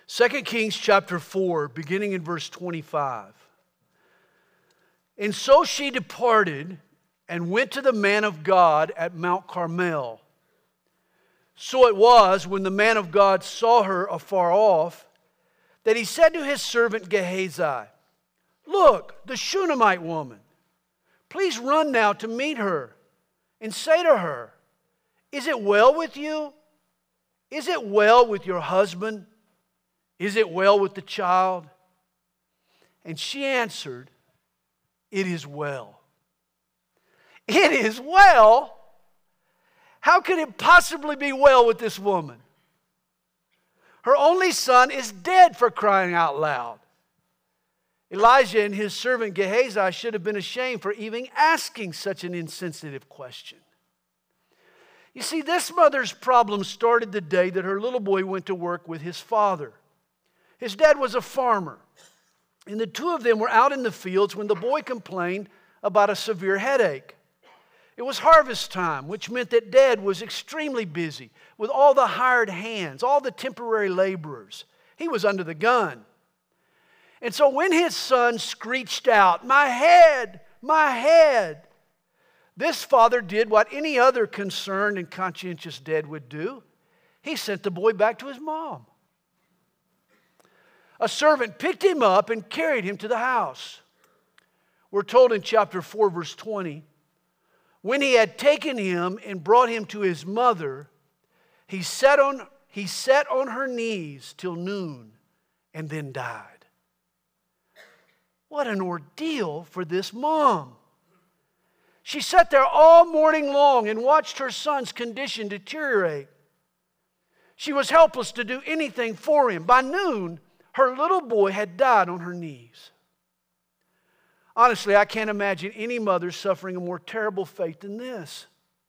2 Kings chapter 4, beginning in verse 25. And so she departed and went to the man of God at Mount Carmel. So it was, when the man of God saw her afar off, that he said to his servant Gehazi, "Look, the Shunammite woman. Please run now to meet her and say to her, 'Is it well with you? Is it well with your husband? Is it well with the child?' And she answered, 'It is well.'" It is well? How could it possibly be well with this woman? Her only son is dead, for crying out loud. Elijah and his servant Gehazi should have been ashamed for even asking such an insensitive question. You see, this mother's problem started the day that her little boy went to work with his father. His dad was a farmer, and the two of them were out in the fields when the boy complained about a severe headache. It was harvest time, which meant that Dad was extremely busy with all the hired hands, all the temporary laborers. He was under the gun. And so when his son screeched out, "My head, my head," this father did what any other concerned and conscientious dad would do. He sent the boy back to his mom. A servant picked him up and carried him to the house. We're told in chapter 4, verse 20, when he had taken him and brought him to his mother, he sat on her knees till noon and then died. What an ordeal for this mom. She sat there all morning long and watched her son's condition deteriorate. She was helpless to do anything for him. By noon, her little boy had died on her knees. Honestly, I can't imagine any mother suffering a more terrible fate than this.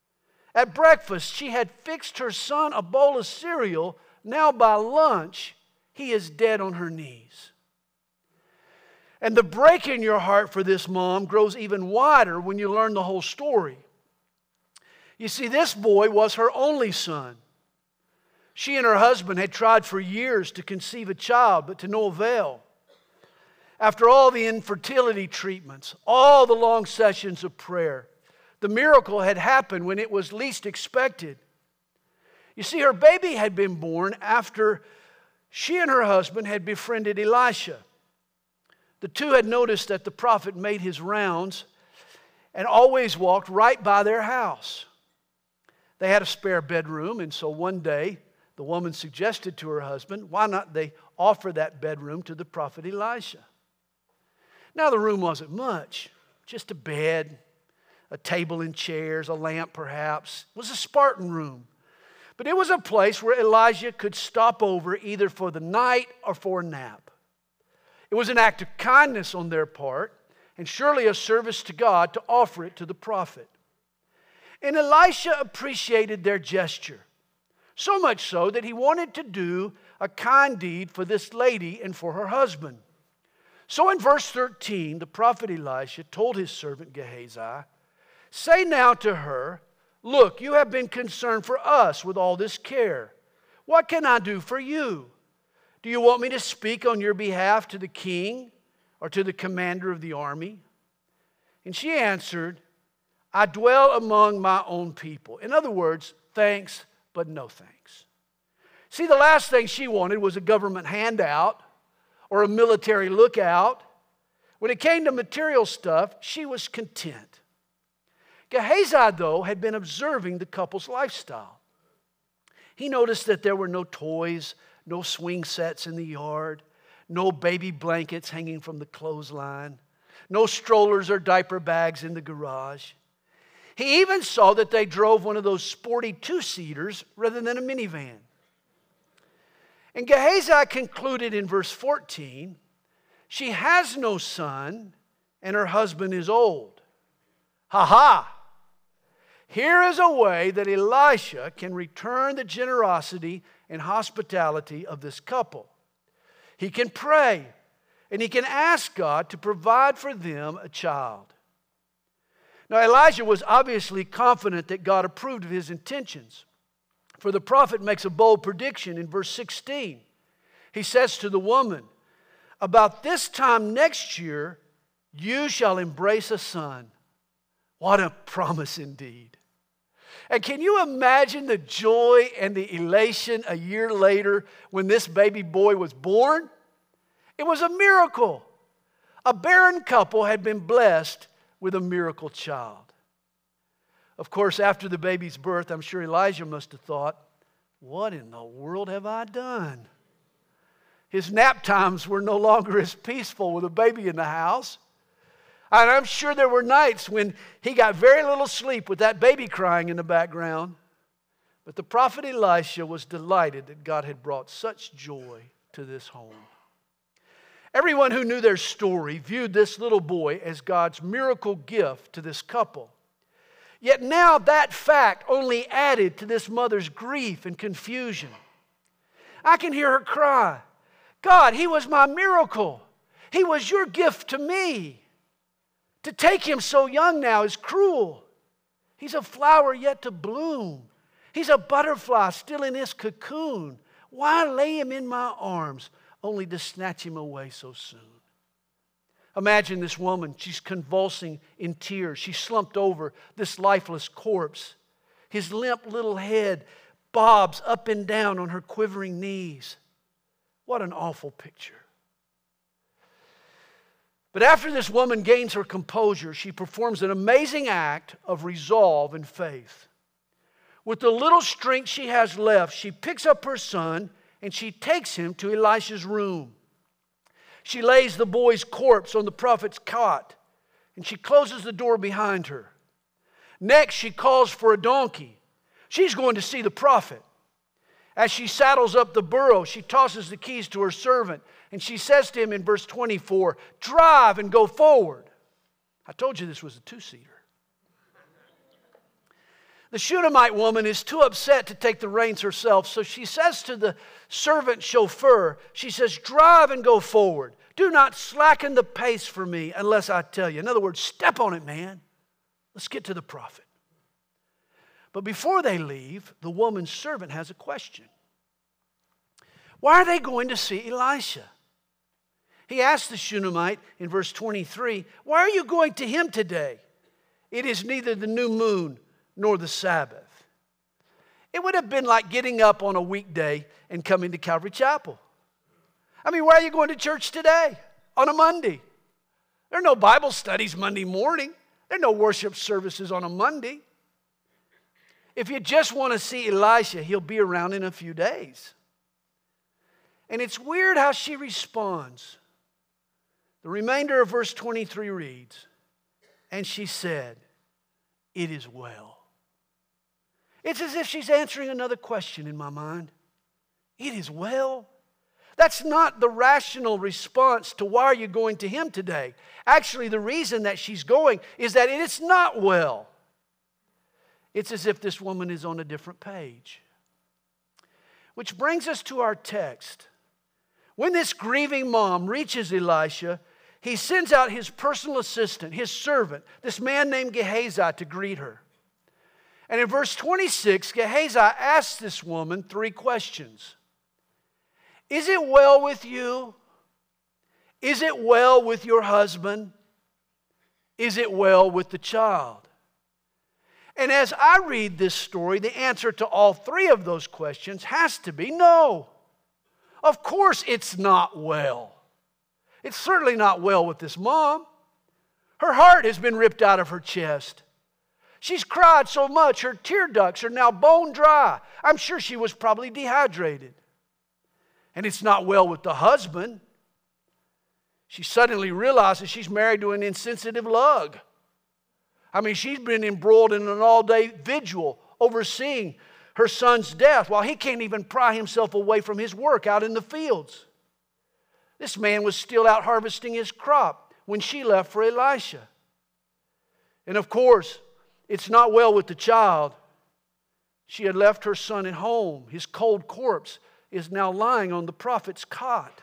At breakfast, she had fixed her son a bowl of cereal. Now by lunch, he is dead on her knees. And the break in your heart for this mom grows even wider when you learn the whole story. You see, this boy was her only son. She and her husband had tried for years to conceive a child, but to no avail. After all the infertility treatments, all the long sessions of prayer, the miracle had happened when it was least expected. You see, her baby had been born after she and her husband had befriended Elisha. The two had noticed that the prophet made his rounds and always walked right by their house. They had a spare bedroom, and so one day the woman suggested to her husband, why not they offer that bedroom to the prophet Elisha? Now the room wasn't much, just a bed, a table and chairs, a lamp perhaps. It was a Spartan room. But it was a place where Elijah could stop over either for the night or for a nap. It was an act of kindness on their part, and surely a service to God to offer it to the prophet. And Elisha appreciated their gesture, so much so that he wanted to do a kind deed for this lady and for her husband. So in verse 13, the prophet Elisha told his servant Gehazi, "Say now to her, 'Look, you have been concerned for us with all this care. What can I do for you? Do you want me to speak on your behalf to the king or to the commander of the army?' And she answered, 'I dwell among my own people.'" In other words, thanks, but no thanks. See, the last thing she wanted was a government handout or a military lookout. When it came to material stuff, she was content. Gehazi, though, had been observing the couple's lifestyle. He noticed that there were no toys, no swing sets in the yard, no baby blankets hanging from the clothesline, no strollers or diaper bags in the garage. He even saw that they drove one of those sporty two-seaters rather than a minivan. And Gehazi concluded in verse 14, she has no son and her husband is old. Ha! Here is a way that Elisha can return the generosity and hospitality of this couple. He can pray and he can ask God to provide for them a child. Now Elijah was obviously confident that God approved of his intentions. For the prophet makes a bold prediction in verse 16. He says to the woman, about this time next year, you shall embrace a son. What a promise indeed. And can you imagine the joy and the elation a year later when this baby boy was born? It was a miracle. A barren couple had been blessed with a miracle child. Of course, after the baby's birth, I'm sure Elijah must have thought, what in the world have I done? His nap times were no longer as peaceful with a baby in the house. And I'm sure there were nights when he got very little sleep with that baby crying in the background. But the prophet Elisha was delighted that God had brought such joy to this home. Everyone who knew their story viewed this little boy as God's miracle gift to this couple. Yet now that fact only added to this mother's grief and confusion. I can hear her cry, God, he was my miracle. He was your gift to me. To take him so young now is cruel. He's a flower yet to bloom. He's a butterfly still in his cocoon. Why lay him in my arms only to snatch him away so soon? Imagine this woman. She's convulsing in tears. She's slumped over this lifeless corpse. His limp little head bobs up and down on her quivering knees. What an awful picture. But after this woman gains her composure, she performs an amazing act of resolve and faith. With the little strength she has left, she picks up her son and she takes him to Elisha's room. She lays the boy's corpse on the prophet's cot and she closes the door behind her. Next, she calls for a donkey. She's going to see the prophet. As she saddles up the burro, she tosses the keys to her servant. And she says to him in verse 24, drive and go forward. I told you this was a two-seater. The Shunammite woman is too upset to take the reins herself, so she says to the servant chauffeur, she says, drive and go forward. Do not slacken the pace for me unless I tell you. In other words, step on it, man. Let's get to the prophet. But before they leave, the woman's servant has a question. Why are they going to see Elisha? He asked the Shunammite in verse 23, why are you going to him today? It is neither the new moon nor the Sabbath. It would have been like getting up on a weekday and coming to Calvary Chapel. I mean, why are you going to church today on a Monday? There are no Bible studies Monday morning. There are no worship services on a Monday. If you just want to see Elisha, he'll be around in a few days. And it's weird how she responds. The remainder of verse 23 reads, and she said, it is well. It's as if she's answering another question in my mind. It is well. That's not the rational response to why are you going to him today. Actually, the reason that she's going is that it's not well. It's as if this woman is on a different page. Which brings us to our text. When this grieving mom reaches Elisha, he sends out his personal assistant, his servant, this man named Gehazi, to greet her. And in verse 26, Gehazi asks this woman 3 questions. Is it well with you? Is it well with your husband? Is it well with the child? And as I read this story, the answer to all 3 of those questions has to be no. Of course it's not well. It's certainly not well with this mom. Her heart has been ripped out of her chest. She's cried so much, her tear ducts are now bone dry. I'm sure she was probably dehydrated. And it's not well with the husband. She suddenly realizes she's married to an insensitive lug. I mean, she's been embroiled in an all-day vigil overseeing her son's death while he can't even pry himself away from his work out in the fields. This man was still out harvesting his crop when she left for Elisha. And of course, it's not well with the child. She had left her son at home. His cold corpse is now lying on the prophet's cot.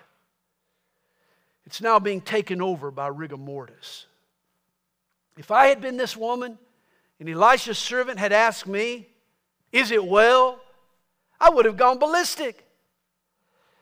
It's now being taken over by rigor mortis. If I had been this woman and Elisha's servant had asked me, is it well? I would have gone ballistic.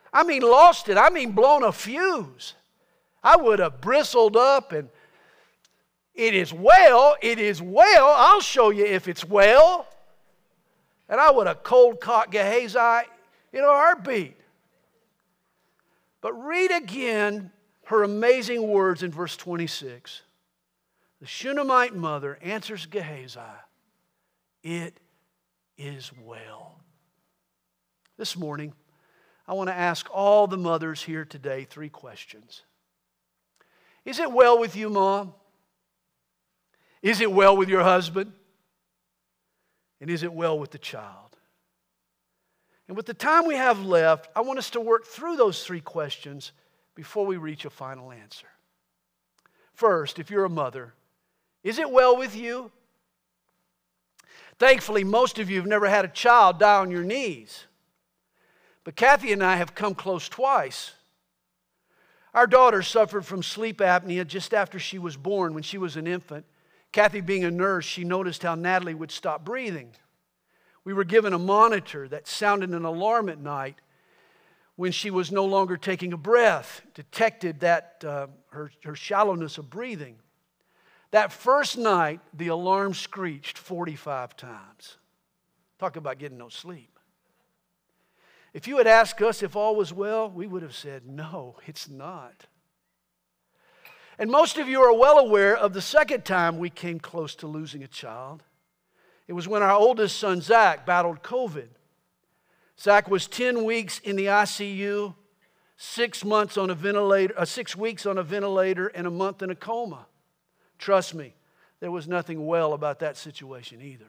I mean lost it. I mean blown a fuse. I would have bristled up and it is well, I'll show you if it's well. And I would have cold cocked Gehazi in a heartbeat. But read again her amazing words in verse 26. The Shunammite mother answers Gehazi, it is well. This morning, I want to ask all the mothers here today 3 questions. Is it well with you, Mom? Is it well with your husband? And is it well with the child? And with the time we have left, I want us to work through those 3 questions before we reach a final answer. First, if you're a mother, is it well with you? Thankfully, most of you have never had a child die on your knees. But Kathy and I have come close twice. Our daughter suffered from sleep apnea just after she was born when she was an infant. Kathy, being a nurse, she noticed how Natalie would stop breathing. We were given a monitor that sounded an alarm at night when she was no longer taking a breath, detected that her shallowness of breathing. That first night, the alarm screeched 45 times. Talk about getting no sleep. If you had asked us if all was well, we would have said, no, it's not. And most of you are well aware of the second time we came close to losing a child. It was when our oldest son, Zach, battled COVID. Zach was 10 weeks in the ICU, 6 weeks on a ventilator, and a month in a coma. Trust me, there was nothing well about that situation either.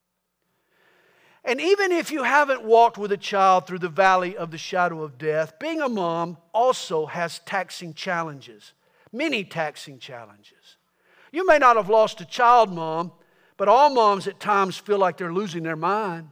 And even if you haven't walked with a child through the valley of the shadow of death, being a mom also has taxing challenges, many taxing challenges. You may not have lost a child, Mom, but all moms at times feel like they're losing their mind.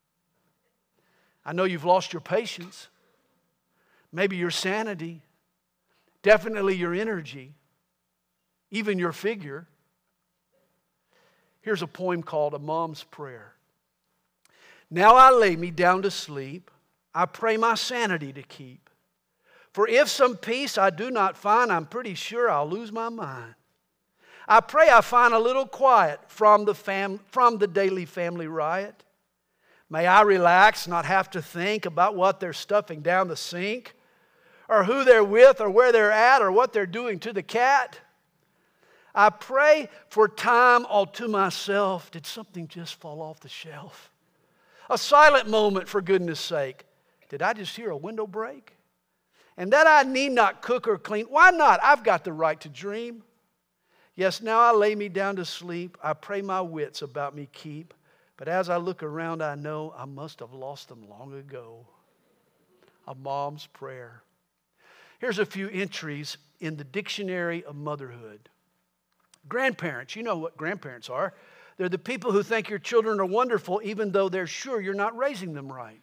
I know you've lost your patience, maybe your sanity, definitely your energy, even your figure. Here's a poem called A Mom's Prayer. Now I lay me down to sleep, I pray my sanity to keep. For if some peace I do not find, I'm pretty sure I'll lose my mind. I pray I find a little quiet from the daily family riot. May I relax, not have to think about what they're stuffing down the sink, or who they're with, or where they're at, or what they're doing to the cat. I pray for time all to myself. Did something just fall off the shelf? A silent moment, for goodness sake. Did I just hear a window break? And that I need not cook or clean. Why not? I've got the right to dream. Yes, now I lay me down to sleep. I pray my wits about me keep. But as I look around, I know I must have lost them long ago. A mom's prayer. Here's a few entries in the Dictionary of Motherhood. Grandparents, you know what grandparents are. They're the people who think your children are wonderful even though they're sure you're not raising them right.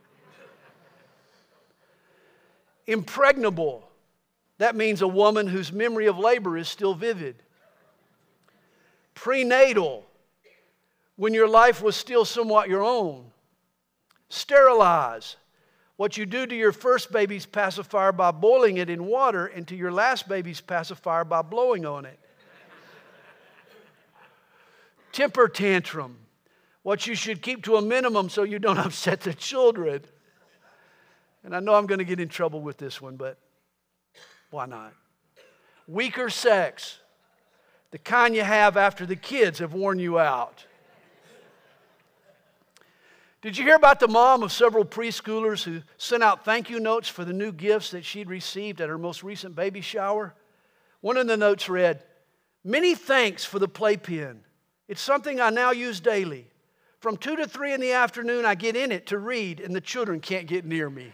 Impregnable. That means a woman whose memory of labor is still vivid. Prenatal. When your life was still somewhat your own. Sterilize. What you do to your first baby's pacifier by boiling it in water and to your last baby's pacifier by blowing on it. Temper tantrum. What you should keep to a minimum so you don't upset the children. And I know I'm going to get in trouble with this one, but why not? Weaker sex. The kind you have after the kids have worn you out. Did you hear about the mom of several preschoolers who sent out thank you notes for the new gifts that she'd received at her most recent baby shower? One of the notes read, "Many thanks for the playpen. It's something I now use daily. From 2 to 3 in the afternoon, I get in it to read, and the children can't get near me."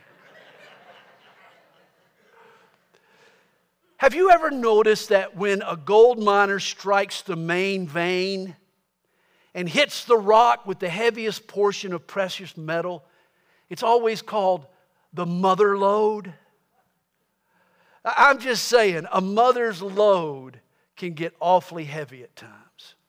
Have you ever noticed that when a gold miner strikes the main vein and hits the rock with the heaviest portion of precious metal, it's always called the mother lode? I'm just saying, a mother's load can get awfully heavy at times.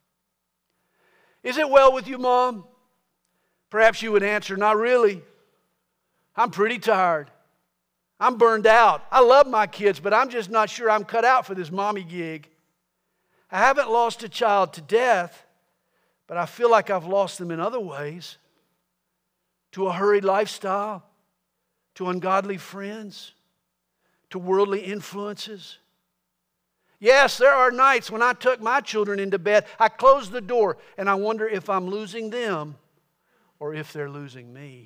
Is it well with you, Mom? Perhaps you would answer, not really. I'm pretty tired. I'm burned out. I love my kids, but I'm just not sure I'm cut out for this mommy gig. I haven't lost a child to death, but I feel like I've lost them in other ways. To a hurried lifestyle, to ungodly friends, to worldly influences. Yes, there are nights when I tuck my children into bed, I close the door, and I wonder if I'm losing them or if they're losing me.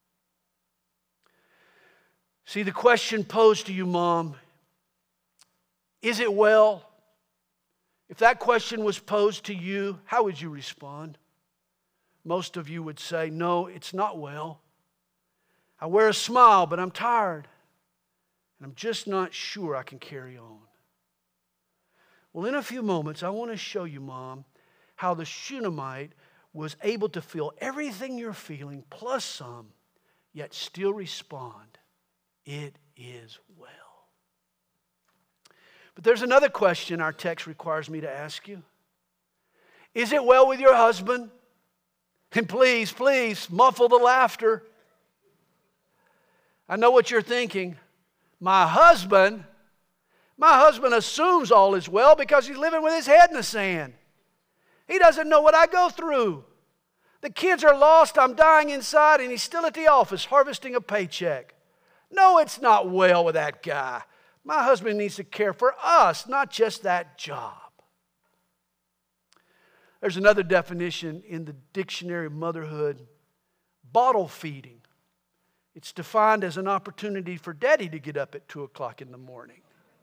See, the question posed to you, Mom, is it well? If that question was posed to you, how would you respond? Most of you would say, no, it's not well. I wear a smile, but I'm tired. And I'm just not sure I can carry on. Well, in a few moments, I want to show you, Mom, how the Shunammite was able to feel everything you're feeling, plus some, yet still respond, it is well. But there's another question our text requires me to ask you. Is it well with your husband? And please, please, muffle the laughter. I know what you're thinking. My husband assumes all is well because he's living with his head in the sand. He doesn't know what I go through. The kids are lost, I'm dying inside, and he's still at the office harvesting a paycheck. No, it's not well with that guy. My husband needs to care for us, not just that job. There's another definition in the Dictionary of Motherhood, bottle feeding. It's defined as an opportunity for daddy to get up at 2 o'clock in the morning.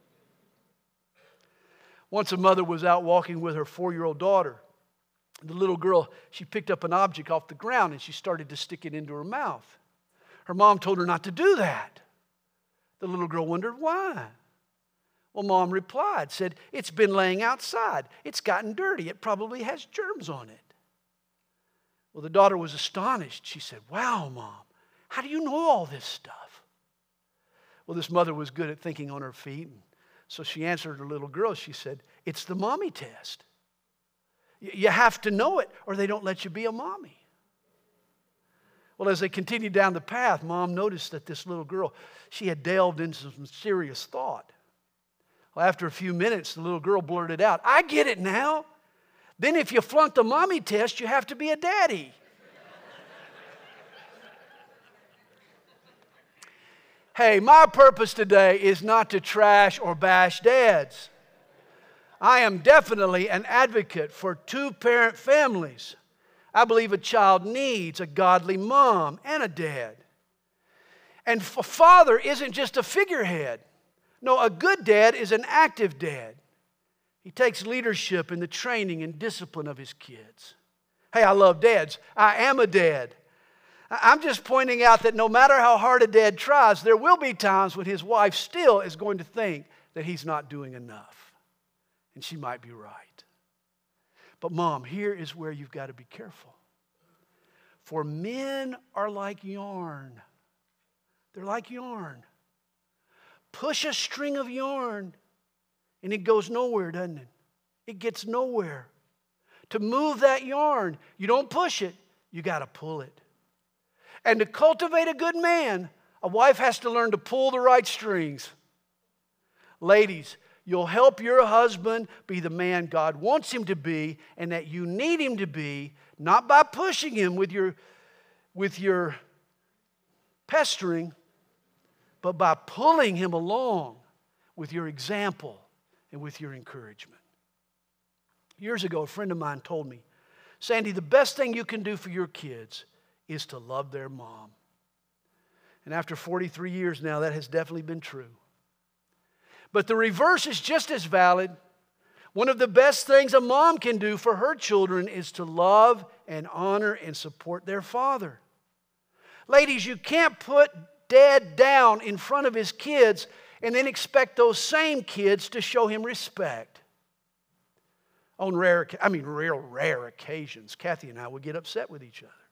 Once a mother was out walking with her 4-year-old daughter. The little girl, she picked up an object off the ground and she started to stick it into her mouth. Her mom told her not to do that. The little girl wondered why. Well, Mom replied, said, it's been laying outside. It's gotten dirty. It probably has germs on it. Well, the daughter was astonished. She said, wow, Mom, how do you know all this stuff? Well, this mother was good at thinking on her feet. And so she answered her little girl. She said, it's the mommy test. You have to know it or they don't let you be a mommy. Well, as they continued down the path, Mom noticed that this little girl, she had delved into some serious thought. Well, after a few minutes, the little girl blurted out, I get it now. Then if you flunk the mommy test, you have to be a daddy. Hey, my purpose today is not to trash or bash dads. I am definitely an advocate for 2-parent families. I believe a child needs a godly mom and a dad. And a father isn't just a figurehead. No, a good dad is an active dad. He takes leadership in the training and discipline of his kids. Hey, I love dads. I am a dad. I'm just pointing out that no matter how hard a dad tries, there will be times when his wife still is going to think that he's not doing enough. And she might be right. But Mom, here is where you've got to be careful. For men are like yarn. They're like yarn. Push a string of yarn and it goes nowhere, doesn't it? It gets nowhere. To move that yarn, you don't push it, you got to pull it. And to cultivate a good man, a wife has to learn to pull the right strings. Ladies, you'll help your husband be the man God wants him to be and that you need him to be, not by pushing him with your pestering, but by pulling him along with your example and with your encouragement. Years ago, a friend of mine told me, Sandy, the best thing you can do for your kids is to love their mom. And after 43 years now, that has definitely been true. But the reverse is just as valid. One of the best things a mom can do for her children is to love and honor and support their father. Ladies, you can't put dad down in front of his kids and then expect those same kids to show him respect. On real rare occasions, Kathy and I would get upset with each other.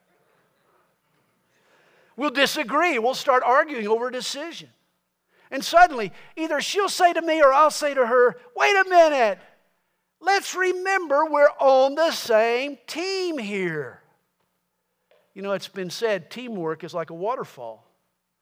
We'll disagree. We'll start arguing over a decision. And suddenly, either she'll say to me or I'll say to her, wait a minute. Let's remember we're on the same team here. You know, it's been said, teamwork is like a waterfall.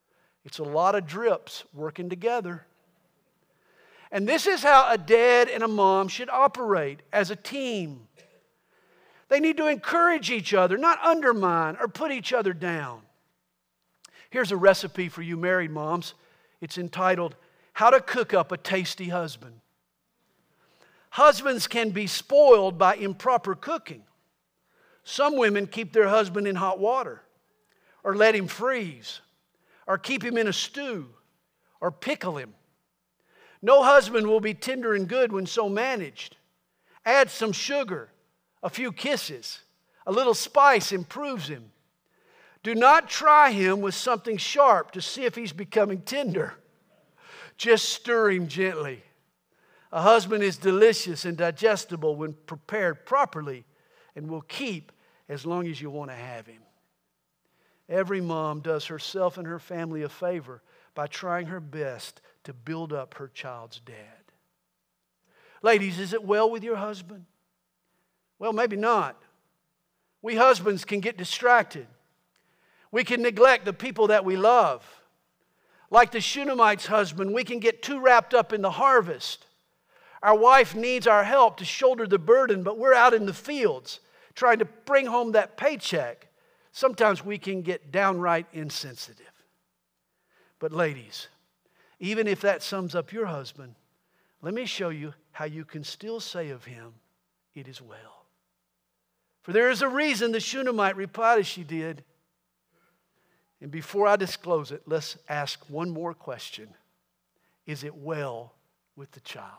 It's a lot of drips working together. And this is how a dad and a mom should operate as a team. They need to encourage each other, not undermine or put each other down. Here's a recipe for you married moms. It's entitled, How to Cook Up a Tasty Husband. Husbands can be spoiled by improper cooking. Some women keep their husband in hot water, or let him freeze, or keep him in a stew, or pickle him. No husband will be tender and good when so managed. Add some sugar, a few kisses, a little spice improves him. Do not try him with something sharp to see if he's becoming tender. Just stir him gently. A husband is delicious and digestible when prepared properly and will keep as long as you want to have him. Every mom does herself and her family a favor by trying her best to build up her child's dad. Ladies, is it well with your husband? Well, maybe not. We husbands can get distracted. We can neglect the people that we love. Like the Shunammite's husband, we can get too wrapped up in the harvest. Our wife needs our help to shoulder the burden, but we're out in the fields trying to bring home that paycheck. Sometimes we can get downright insensitive. But ladies, even if that sums up your husband, let me show you how you can still say of him, it is well. For there is a reason the Shunammite replied as she did. And before I disclose it, let's ask one more question. Is it well with the child?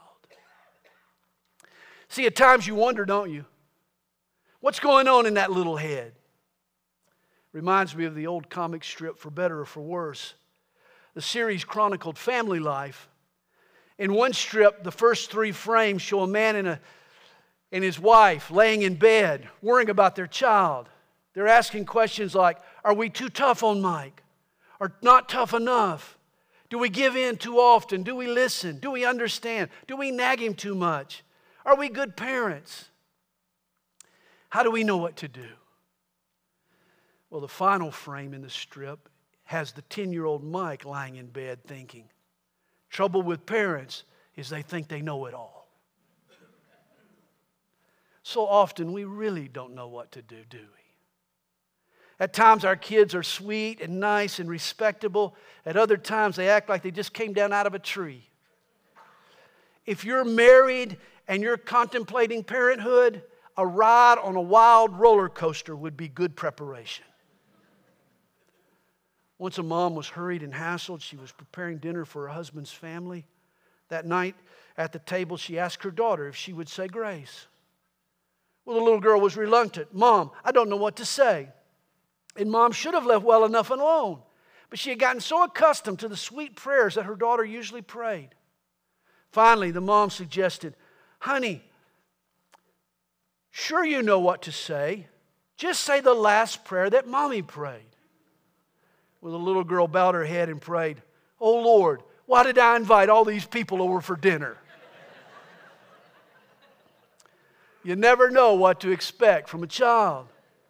See, at times you wonder, don't you? What's going on in that little head? Reminds me of the old comic strip, For Better or For Worse. The series chronicled family life. In one strip, the first 3 frames show a man and his wife laying in bed, worrying about their child. They're asking questions like, are we too tough on Mike? Or not tough enough? Do we give in too often? Do we listen? Do we understand? Do we nag him too much? Are we good parents? How do we know what to do? Well, the final frame in the strip has the 10-year-old Mike lying in bed thinking, trouble with parents is they think they know it all. So often we really don't know what to do we? At times our kids are sweet and nice and respectable. At other times they act like they just came down out of a tree. If you're married and you're contemplating parenthood, a ride on a wild roller coaster would be good preparation. Once a mom was hurried and hassled. She was preparing dinner for her husband's family. That night at the table, she asked her daughter if she would say grace. Well, the little girl was reluctant. Mom, I don't know what to say. And Mom should have left well enough alone. But she had gotten so accustomed to the sweet prayers that her daughter usually prayed. Finally, the mom suggested, honey, sure you know what to say. Just say the last prayer that Mommy prayed. Well, the little girl bowed her head and prayed, oh Lord, why did I invite all these people over for dinner? You never know what to expect from a child.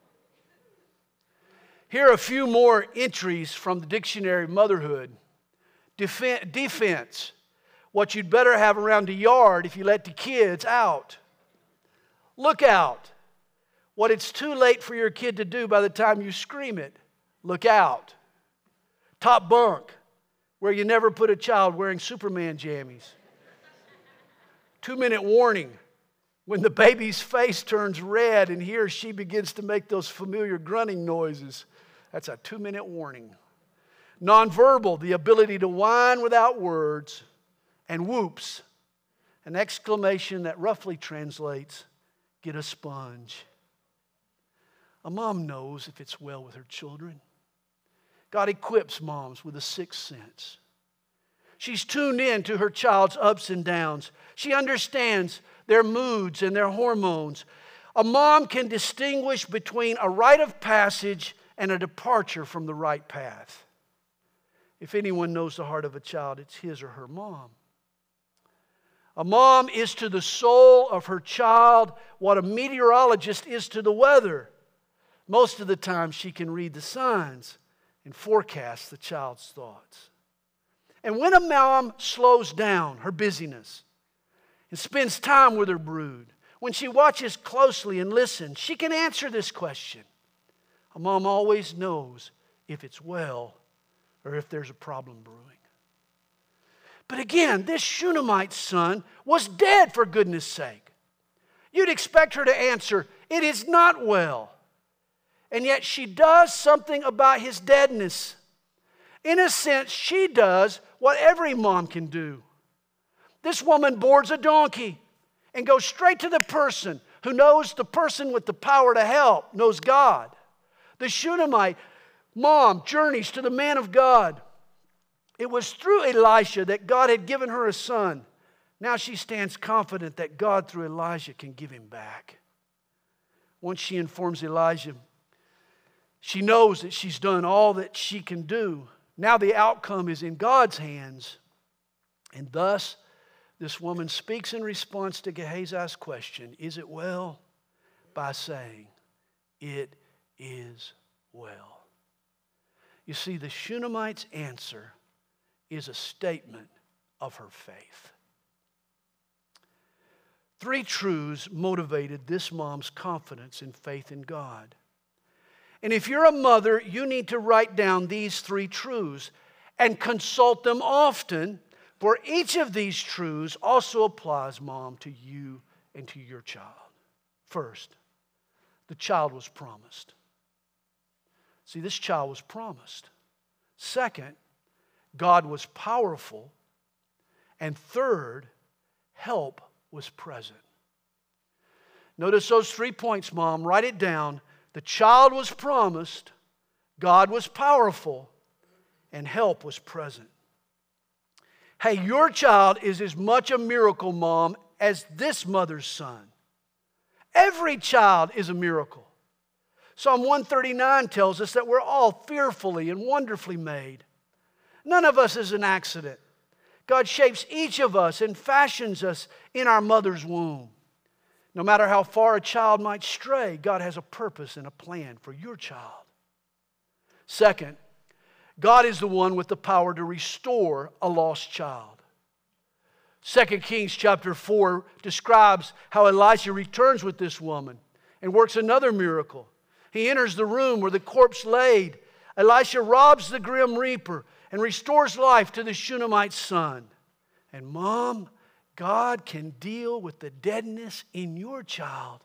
Here are a few more entries from the Dictionary of Motherhood. Defense. What you'd better have around the yard if you let the kids out. Look out. What it's too late for your kid to do by the time you scream it. Look out. Top bunk, where you never put a child wearing Superman jammies. 2-minute warning. When the baby's face turns red and he or she begins to make those familiar grunting noises, that's a 2-minute warning. Nonverbal, the ability to whine without words. And whoops, an exclamation that roughly translates, get a sponge. A mom knows if it's well with her children. God equips moms with a sixth sense. She's tuned in to her child's ups and downs. She understands their moods and their hormones. A mom can distinguish between a rite of passage and a departure from the right path. If anyone knows the heart of a child, it's his or her mom. A mom is to the soul of her child what a meteorologist is to the weather. Most of the time she can read the signs and forecasts the child's thoughts. And when a mom slows down her busyness and spends time with her brood, when she watches closely and listens, she can answer this question. A mom always knows if it's well or if there's a problem brewing. But again, this Shunammite son was dead, for goodness sake. You'd expect her to answer, it is not well. And yet she does something about his deadness. In a sense, she does what every mom can do. This woman boards a donkey and goes straight to the person who knows the person with the power to help, knows God. The Shunammite mom journeys to the man of God. It was through Elisha that God had given her a son. Now she stands confident that God, through Elijah, can give him back. Once she informs Elijah, she knows that she's done all that she can do. Now the outcome is in God's hands. And thus, this woman speaks in response to Gehazi's question, is it well? By saying, it is well. You see, the Shunammite's answer is a statement of her faith. 3 truths motivated this mom's confidence and faith in God. And if you're a mother, you need to write down these 3 truths and consult them often, for each of these truths also applies, Mom, to you and to your child. First, the child was promised. See, this child was promised. Second, God was powerful. And third, help was present. Notice those 3 points, Mom. Write it down. The child was promised, God was powerful, and help was present. Hey, your child is as much a miracle, Mom, as this mother's son. Every child is a miracle. Psalm 139 tells us that we're all fearfully and wonderfully made. None of us is an accident. God shapes each of us and fashions us in our mother's womb. No matter how far a child might stray, God has a purpose and a plan for your child. Second, God is the one with the power to restore a lost child. 2 Kings chapter 4 describes how Elisha returns with this woman and works another miracle. He enters the room where the corpse laid. Elisha robs the grim reaper and restores life to the Shunammite son. And Mom, God can deal with the deadness in your child.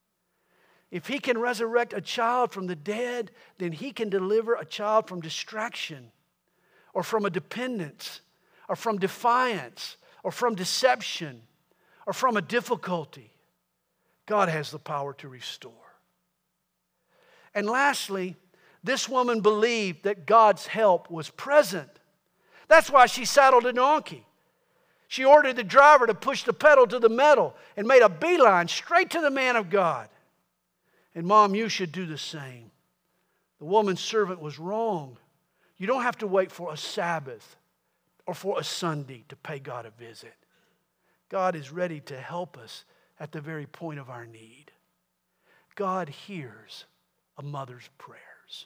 If He can resurrect a child from the dead, then He can deliver a child from distraction or from a dependence or from defiance or from deception or from a difficulty. God has the power to restore. And lastly, this woman believed that God's help was present. That's why she saddled a donkey. She ordered the driver to push the pedal to the metal and made a beeline straight to the man of God. And Mom, you should do the same. The woman's servant was wrong. You don't have to wait for a Sabbath or for a Sunday to pay God a visit. God is ready to help us at the very point of our need. God hears a mother's prayers.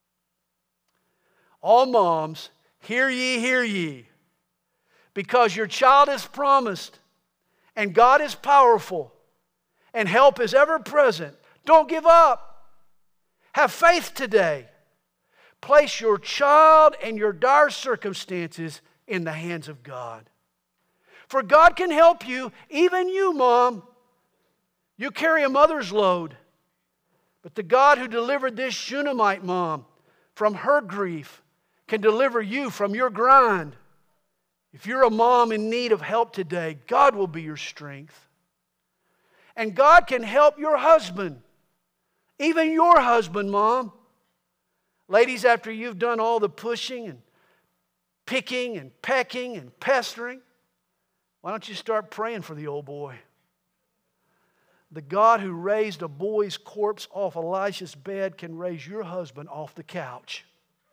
All moms, hear ye, hear ye. Because your child is promised and God is powerful and help is ever present. Don't give up. Have faith today. Place your child and your dire circumstances in the hands of God. For God can help you, even you, Mom. You carry a mother's load. But the God who delivered this Shunammite mom from her grief can deliver you from your grind. If you're a mom in need of help today, God will be your strength. And God can help your husband. Even your husband, Mom. Ladies, after you've done all the pushing and picking and pecking and pestering, why don't you start praying for the old boy? The God who raised a boy's corpse off Elisha's bed can raise your husband off the couch.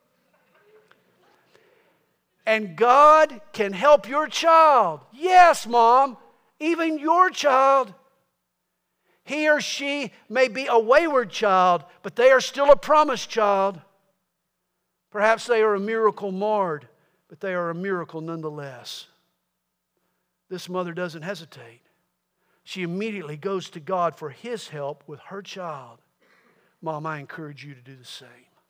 And God can help your child. Yes, Mom, even your child. He or she may be a wayward child, but they are still a promised child. Perhaps they are a miracle marred, but they are a miracle nonetheless. This mother doesn't hesitate. She immediately goes to God for His help with her child. Mom, I encourage you to do the same.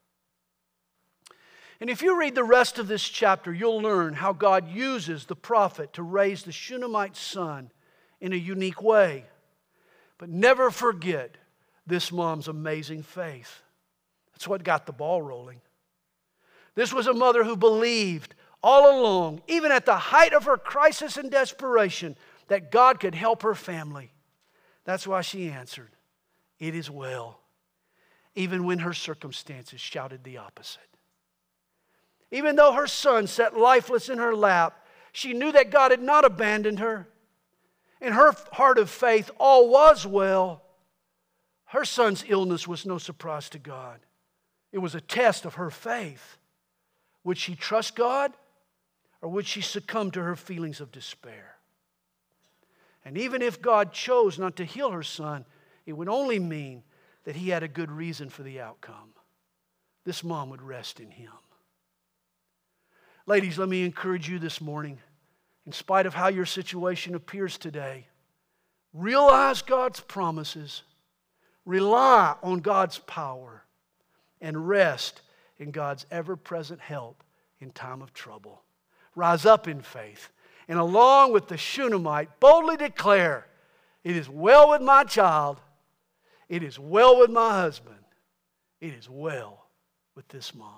And if you read the rest of this chapter, you'll learn how God uses the prophet to raise the Shunammite son in a unique way. But never forget this mom's amazing faith. That's what got the ball rolling. This was a mother who believed all along, even at the height of her crisis and desperation, that God could help her family. That's why she answered, "It is well," even when her circumstances shouted the opposite. Even though her son sat lifeless in her lap, she knew that God had not abandoned her. In her heart of faith, all was well. Her son's illness was no surprise to God. It was a test of her faith. Would she trust God, or would she succumb to her feelings of despair? And even if God chose not to heal her son, it would only mean that He had a good reason for the outcome. This mom would rest in Him. Ladies, let me encourage you this morning, in spite of how your situation appears today, realize God's promises, rely on God's power, and rest in God's ever-present help in time of trouble. Rise up in faith, and along with the Shunammite, boldly declare, "It is well with my child, it is well with my husband, it is well with this mom."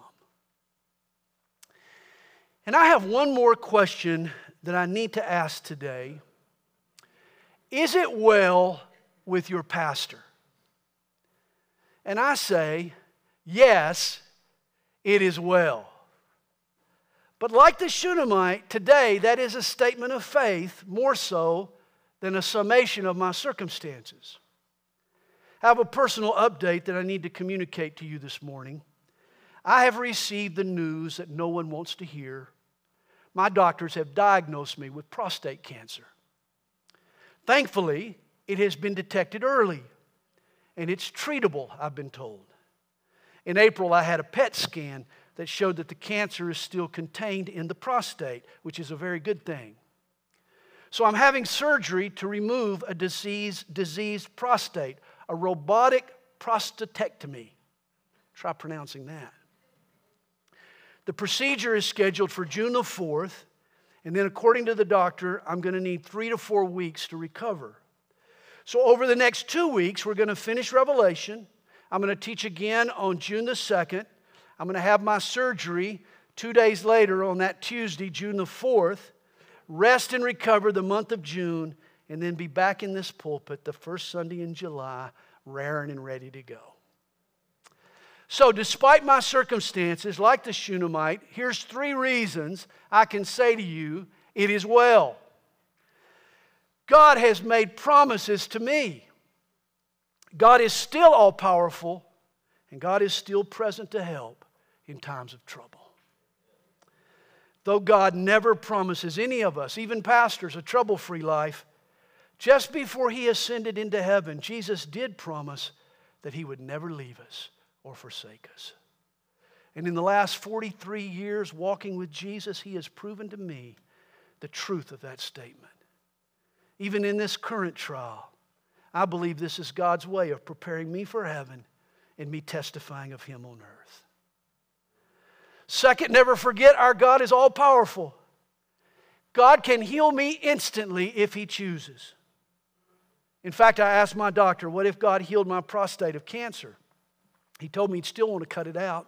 And I have one more question that I need to ask today. Is it well with your pastor? And I say, yes, it is well. But like the Shunammite, today that is a statement of faith more so than a summation of my circumstances. I have a personal update that I need to communicate to you this morning. I have received the news that no one wants to hear. My doctors have diagnosed me with prostate cancer. Thankfully, it has been detected early, and it's treatable, I've been told. In April, I had a PET scan that showed that the cancer is still contained in the prostate, which is a very good thing. So I'm having surgery to remove a diseased prostate, a robotic prostatectomy. Try pronouncing that. The procedure is scheduled for June the 4th, and then according to the doctor, I'm going to need 3 to 4 weeks to recover. So over the next 2 weeks, we're going to finish Revelation. I'm going to teach again on June the 2nd. I'm going to have my surgery 2 days later on that Tuesday, June the 4th, rest and recover the month of June, and then be back in this pulpit the first Sunday in July, raring and ready to go. So despite my circumstances, like the Shunammite, here's 3 reasons I can say to you, it is well. God has made promises to me. God is still all-powerful, and God is still present to help in times of trouble. Though God never promises any of us, even pastors, a trouble-free life, just before He ascended into heaven, Jesus did promise that He would never leave us or forsake us. And in the last 43 years walking with Jesus, He has proven to me the truth of that statement. Even in this current trial, I believe this is God's way of preparing me for heaven and me testifying of Him on earth. Second, never forget our God is all-powerful. God can heal me instantly if He chooses. In fact, I asked my doctor, what if God healed my prostate of cancer? He told me he'd still want to cut it out.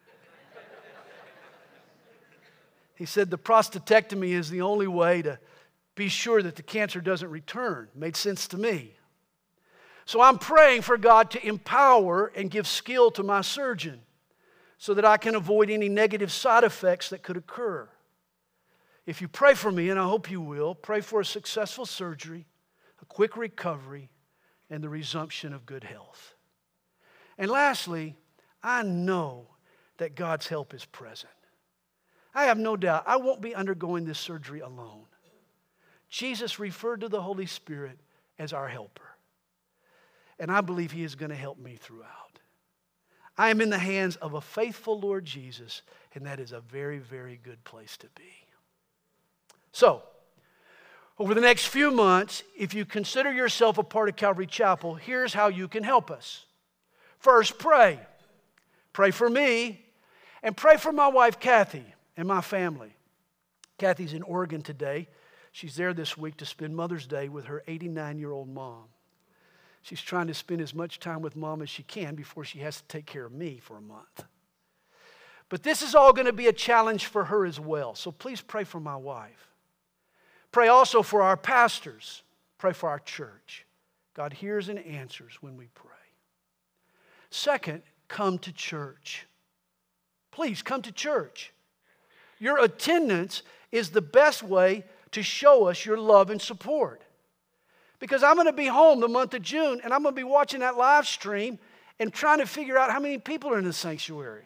He said the prostatectomy is the only way to be sure that the cancer doesn't return. Made sense to me. So I'm praying for God to empower and give skill to my surgeon so that I can avoid any negative side effects that could occur. If you pray for me, and I hope you will, pray for a successful surgery, a quick recovery, and the resumption of good health. And lastly, I know that God's help is present. I have no doubt I won't be undergoing this surgery alone. Jesus referred to the Holy Spirit as our helper. And I believe He is going to help me throughout. I am in the hands of a faithful Lord Jesus, And that is a very, very good place to be. So, over the next few months, if you consider yourself a part of Calvary Chapel, here's how you can help us. First, pray. Pray for me, and pray for my wife, Kathy, and my family. Kathy's in Oregon today. She's there this week to spend Mother's Day with her 89-year-old mom. She's trying to spend as much time with Mom as she can before she has to take care of me for a month. But this is all going to be a challenge for her as well, so please pray for my wife. Pray also for our pastors. Pray for our church. God hears and answers when we pray. Second, come to church. Please come to church. Your attendance is the best way to show us your love and support. Because I'm going to be home the month of June, and I'm going to be watching that live stream and trying to figure out how many people are in the sanctuary.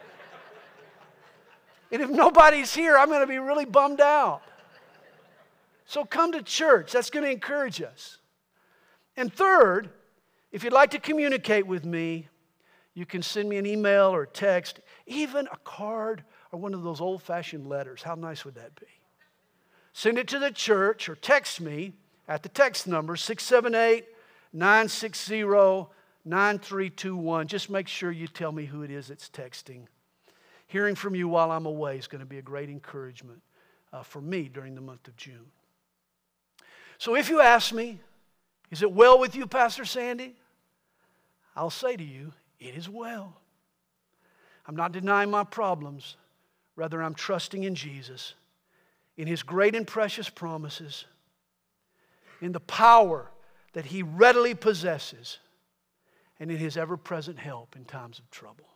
And if nobody's here, I'm going to be really bummed out. So come to church. That's going to encourage us. And third, if you'd like to communicate with me, you can send me an email or text, even a card or one of those old-fashioned letters. How nice would that be? Send it to the church or text me at the text number 678-960-9321. Just make sure you tell me who it is that's texting. Hearing from you while I'm away is going to be a great encouragement for me during the month of June. So if you ask me, is it well with you, Pastor Sandy? I'll say to you, it is well. I'm not denying my problems. Rather, I'm trusting in Jesus, in His great and precious promises, in the power that He readily possesses, and in His ever-present help in times of trouble.